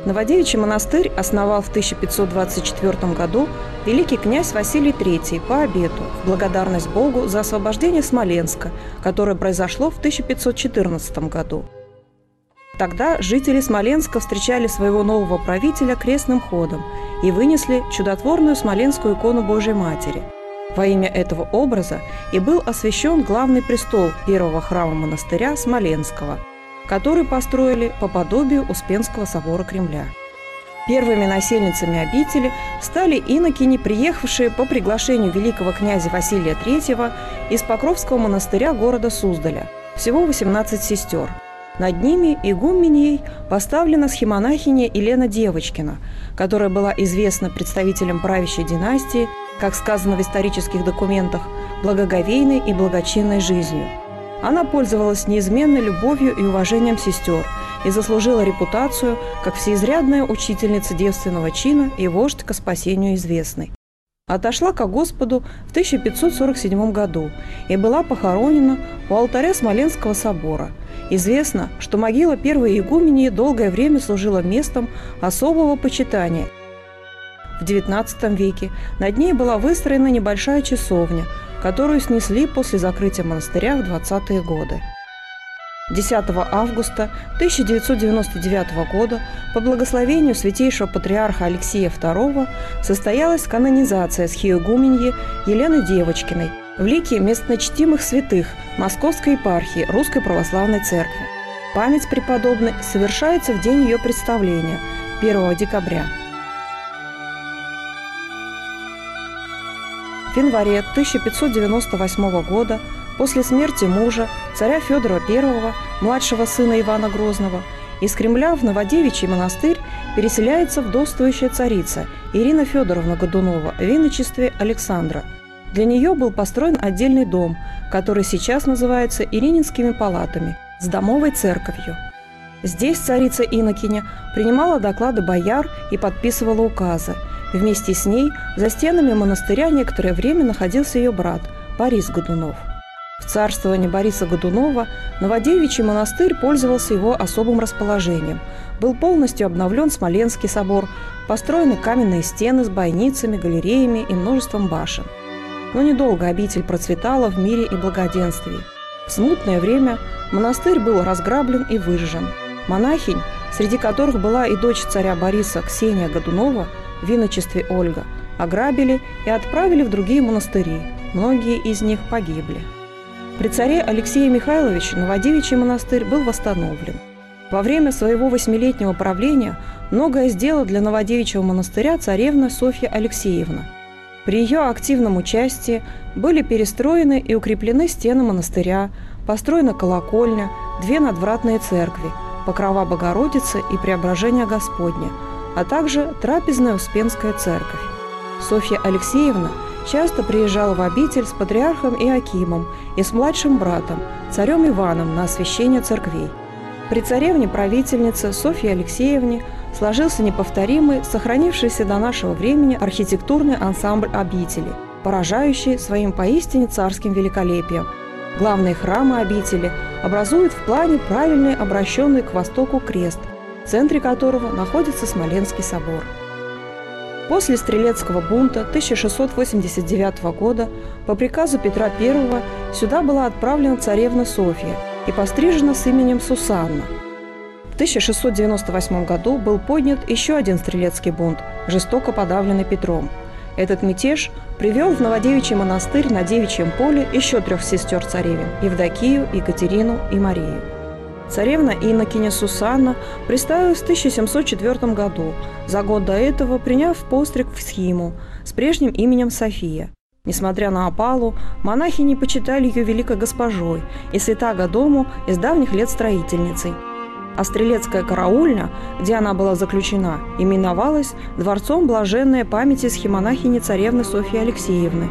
Новодевичий монастырь основал в 1524 году великий князь Василий III по обету в благодарность Богу за освобождение Смоленска, которое произошло в 1514 году. Тогда жители Смоленска встречали своего нового правителя крестным ходом и вынесли чудотворную смоленскую икону Божьей Матери. Во имя этого образа и был освящен главный престол первого храма монастыря Смоленского, который построили по подобию Успенского собора Кремля. Первыми насельницами обители стали инокини, приехавшие по приглашению великого князя Василия III из Покровского монастыря города Суздаля. Всего 18 сестер. Над ними игуменьей поставлена схимонахиня Елена Девочкина, которая была известна представителям правящей династии, как сказано в исторических документах, благоговейной и благочинной жизнью. Она пользовалась неизменной любовью и уважением сестер и заслужила репутацию как всеизрядная учительница девственного чина и вождь ко спасению известной. Отошла ко Господу в 1547 году и была похоронена у алтаря Смоленского собора. Известно, что могила первой игуменьи долгое время служила местом особого почитания. В XIX веке над ней была выстроена небольшая часовня, которую снесли после закрытия монастыря в 20-е годы. 10 августа 1999 года по благословению святейшего патриарха Алексия II состоялась канонизация схиегуменьи Елены Девочкиной в лике местночтимых святых Московской епархии Русской Православной Церкви. Память преподобной совершается в день ее представления, 1 декабря. В январе 1598 года, после смерти мужа, царя Федора I, младшего сына Ивана Грозного, из Кремля в Новодевичий монастырь переселяется вдовствующая царица Ирина Федоровна Годунова в иночестве Александра. Для нее был построен отдельный дом, который сейчас называется Ирининскими палатами, с домовой церковью. Здесь царица-инокиня принимала доклады бояр и подписывала указы. Вместе с ней за стенами монастыря некоторое время находился ее брат Борис Годунов. В царствовании Бориса Годунова Новодевичий монастырь пользовался его особым расположением. Был полностью обновлен Смоленский собор, построены каменные стены с бойницами, галереями и множеством башен. Но недолго обитель процветала в мире и благоденствии. В смутное время монастырь был разграблен и выжжен. Монахинь, среди которых была и дочь царя Бориса Ксения Годунова, в иночестве Ольга, ограбили и отправили в другие монастыри. Многие из них погибли. При царе Алексее Михайловиче Новодевичий монастырь был восстановлен. Во время своего 8-летнего правления многое сделала для Новодевичьего монастыря царевна Софья Алексеевна. При ее активном участии были перестроены и укреплены стены монастыря, построена колокольня, 2 надвратные церкви, Покрова Богородицы и Преображения Господня, а также трапезная Успенская церковь. Софья Алексеевна часто приезжала в обитель с патриархом Иоакимом и с младшим братом, царем Иваном, на освящение церквей. При царевне-правительнице Софье Алексеевне сложился неповторимый, сохранившийся до нашего времени архитектурный ансамбль обители, поражающий своим поистине царским великолепием. Главные храмы обители образуют в плане правильный обращенный к востоку крест, в центре которого находится Смоленский собор. После Стрелецкого бунта 1689 года по приказу Петра I сюда была отправлена царевна Софья и пострижена с именем Сусанна. В 1698 году был поднят еще один стрелецкий бунт, жестоко подавленный Петром. Этот мятеж привел в Новодевичий монастырь на Девичьем поле еще 3 сестер-царевен – Евдокию, Екатерину и Марию. Царевна-инокиня Сусанна представилась в 1704 году, за год до этого приняв постриг в схиму с прежним именем София. Несмотря на опалу, монахини почитали ее великой госпожой и святаго дому из давних лет строительницей. А Стрелецкая караульня, где она была заключена, именовалась Дворцом блаженной памяти схимонахини царевны Софьи Алексеевны.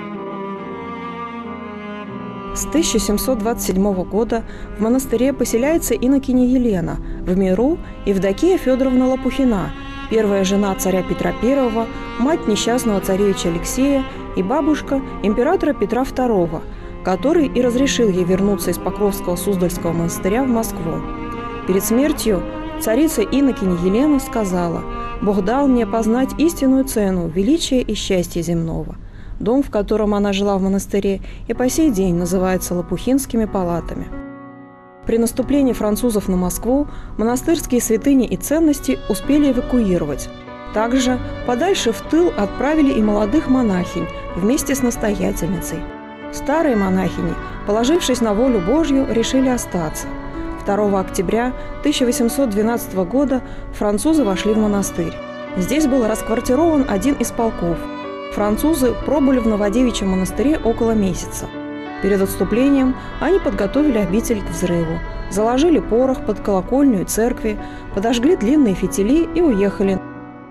С 1727 года в монастыре поселяется инокиня Елена, в миру Евдокия Федоровна Лопухина, первая жена царя Петра I, мать несчастного царевича Алексея и бабушка императора Петра II, который и разрешил ей вернуться из Покровского Суздальского монастыря в Москву. Перед смертью царица инокиня Елена сказала: «Бог дал мне познать истинную цену величия и счастья земного». Дом, в котором она жила в монастыре, и по сей день называется Лопухинскими палатами. При наступлении французов на Москву монастырские святыни и ценности успели эвакуировать. Также подальше в тыл отправили и молодых монахинь вместе с настоятельницей. Старые монахини, положившись на волю Божью, решили остаться. 2 октября 1812 года французы вошли в монастырь. Здесь был расквартирован один из полков. Французы пробыли в Новодевичьем монастыре около месяца. Перед отступлением они подготовили обитель к взрыву, заложили порох под колокольню и церкви, подожгли длинные фитили и уехали.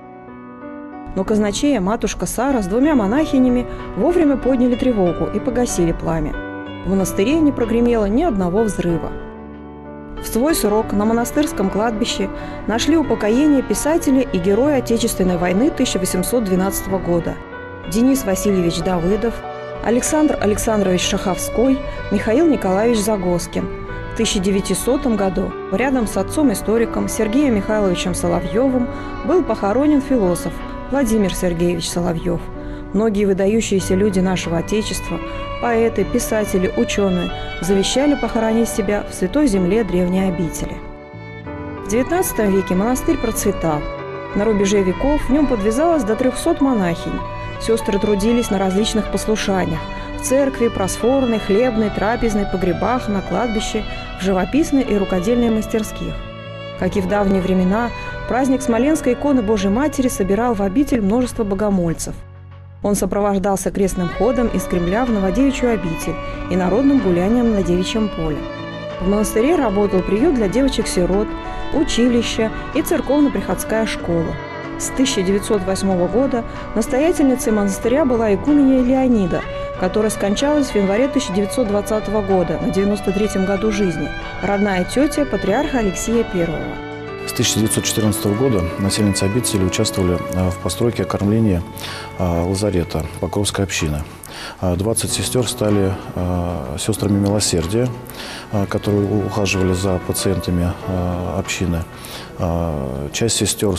Но казначея матушка Сара с 2 монахинями вовремя подняли тревогу и погасили пламя. В монастыре не прогремело ни одного взрыва. В свой срок на монастырском кладбище нашли упокоение писателя и героя Отечественной войны 1812 года Денис Васильевич Давыдов, Александр Александрович Шаховской, Михаил Николаевич Загоскин. В 1900 году рядом с отцом-историком Сергеем Михайловичем Соловьевым был похоронен философ Владимир Сергеевич Соловьев. Многие выдающиеся люди нашего Отечества, поэты, писатели, ученые, завещали похоронить себя в святой земле древней обители. В XIX веке монастырь процветал. На рубеже веков в нем подвязалось до 300 монахинь. Сестры трудились на различных послушаниях – в церкви, просфорной, хлебной, трапезной, погребах, на кладбище, в живописной и рукодельной мастерских. Как и в давние времена, праздник Смоленской иконы Божией Матери собирал в обитель множество богомольцев. Он сопровождался крестным ходом из Кремля в Новодевичью обитель и народным гулянием на Девичьем поле. В монастыре работал приют для девочек-сирот, училище и церковно-приходская школа. С 1908 года настоятельницей монастыря была игуменья Леонида, которая скончалась в январе 1920 года, на 93-м году жизни, родная тетя патриарха Алексия I. С 1914 года насельницы обители участвовали в постройке и окормлении лазарета Покровской общины. 20 сестер стали сестрами милосердия, которые ухаживали за пациентами общины. Часть сестер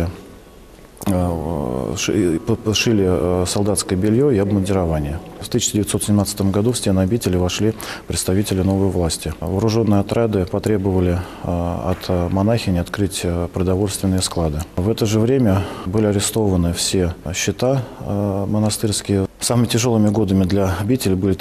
шили солдатское белье и обмундирование. В 1917 году в стены обители вошли представители новой власти. Вооруженные отряды потребовали от монахинь открыть продовольственные склады. В это же время были арестованы все счета монастырские. Самыми тяжелыми годами для обители были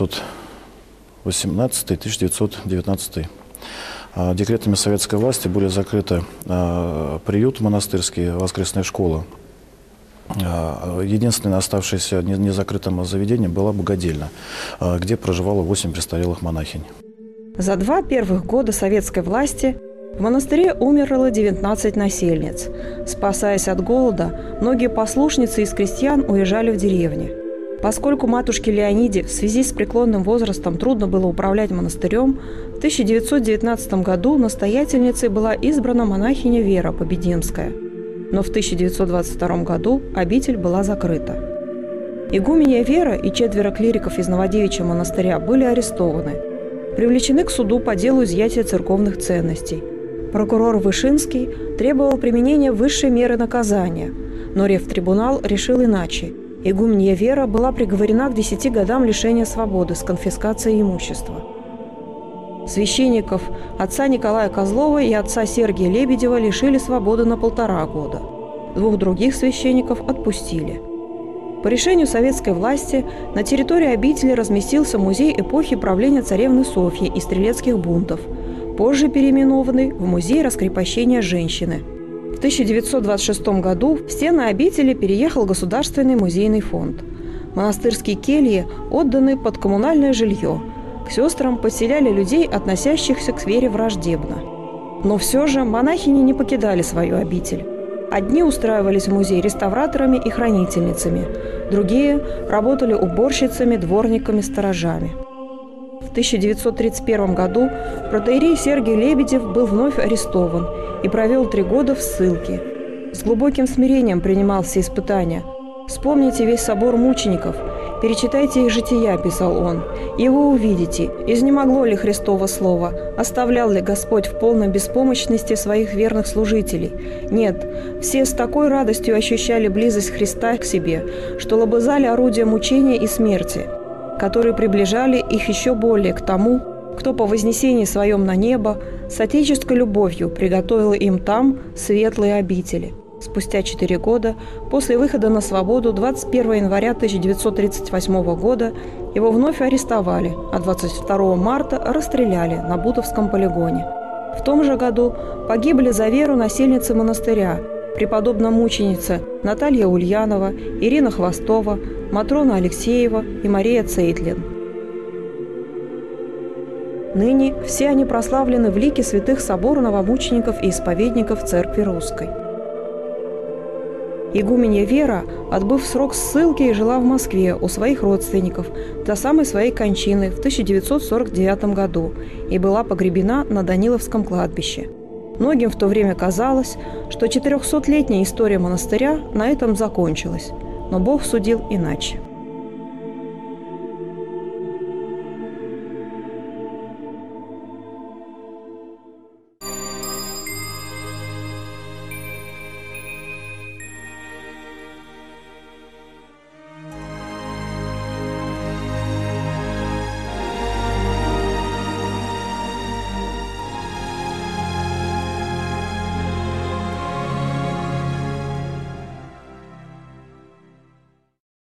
1918-1919. Декретами советской власти были закрыты приют монастырский, воскресная школа. Единственное оставшееся незакрытым заведением была богадельня, где проживало 8 престарелых монахинь. За 2 первых года советской власти в монастыре умерло 19 насельниц. Спасаясь от голода, многие послушницы из крестьян уезжали в деревни. Поскольку матушке Леониде в связи с преклонным возрастом трудно было управлять монастырем, в 1919 году настоятельницей была избрана монахиня Вера Побединская. Но в 1922 году обитель была закрыта. Игуменья Вера и 4 клириков из Новодевичьего монастыря были арестованы, привлечены к суду по делу изъятия церковных ценностей. Прокурор Вышинский требовал применения высшей меры наказания, но Ревтрибунал решил иначе. Игуменья Вера была приговорена к 10 годам лишения свободы с конфискацией имущества. Священников отца Николая Козлова и отца Сергия Лебедева лишили свободы на 1,5 года. 2 других священников отпустили. По решению советской власти на территории обители разместился музей эпохи правления царевны Софьи и стрелецких бунтов, позже переименованный в Музей раскрепощения женщины. В 1926 году в стены обители переехал Государственный музейный фонд. Монастырские кельи отданы под коммунальное жилье. К сестрам подселяли людей, относящихся к вере враждебно. Но все же монахини не покидали свою обитель. Одни устраивались в музей реставраторами и хранительницами, другие работали уборщицами, дворниками, сторожами. В 1931 году протоиерей Сергий Лебедев был вновь арестован и провел 3 года в ссылке. С глубоким смирением принимал все испытания. Вспомните весь собор мучеников, «Перечитайте их жития», – писал он, – «и вы увидите, изнемогло ли Христово слово, оставлял ли Господь в полной беспомощности своих верных служителей. Нет, все с такой радостью ощущали близость Христа к себе, что лобызали орудия мучения и смерти, которые приближали их еще более к тому, кто по вознесении своем на небо с отеческой любовью приготовил им там светлые обители». Спустя 4 года, после выхода на свободу 21 января 1938 года, его вновь арестовали, а 22 марта расстреляли на Бутовском полигоне. В том же году погибли за веру насельницы монастыря, преподобная мученица Наталья Ульянова, Ирина Хвостова, Матрона Алексеева и Мария Цейтлин. Ныне все они прославлены в лике святых собора новомучеников и исповедников Церкви Русской. Игуменья Вера, отбыв срок ссылки, жила в Москве у своих родственников до самой своей кончины в 1949 году и была погребена на Даниловском кладбище. Многим в то время казалось, что 400-летняя история монастыря на этом закончилась, но Бог судил иначе.